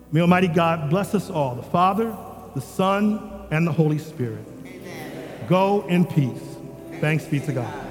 May Almighty God bless us all, the Father, the Son, and the Holy Spirit. Amen. Go in peace. Thanks be to God.